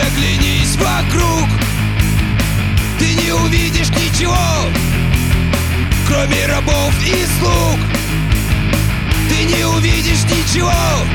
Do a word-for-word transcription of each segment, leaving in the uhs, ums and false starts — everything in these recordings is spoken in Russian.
оглянись вокруг, ты не увидишь ничего, кроме рабов и слуг. Ты не увидишь ничего,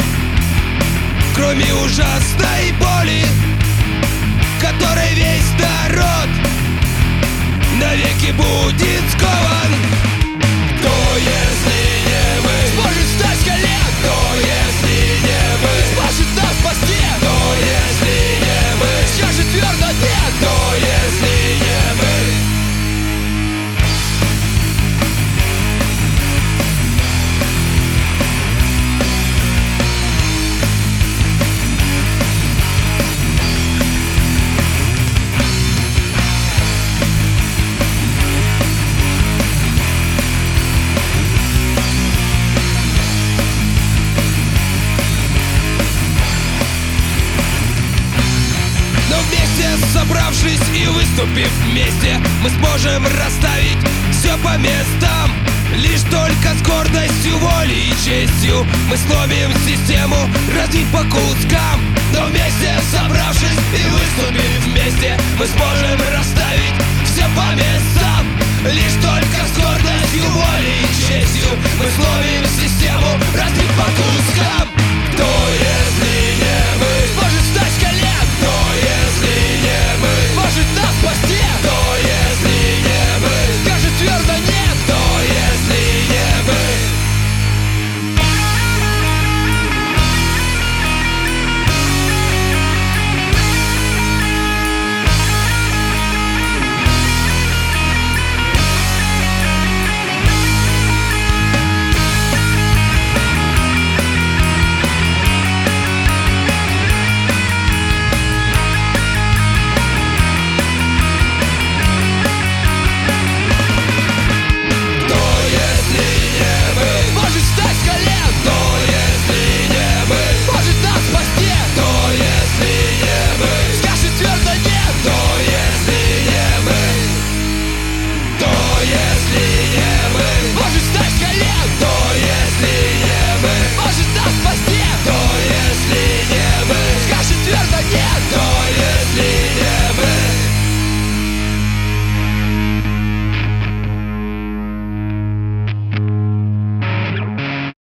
кроме ужасной боли, которой весь народ навеки будет скован. Кто, если не мы, сможет встать с колен? Кто, если не мы, сможет нас спасти? Кто, если не мы, скажет твердо нет? Кто, если не мы? Собравшись и выступив вместе, мы сможем расставить все по местам. Лишь только с гордостью, волей и честью мы сломим систему, разбить по кускам. Но вместе, собравшись и выступив вместе, мы сможем расставить все по местам. Лишь только с гордостью, волей и честью мы сломим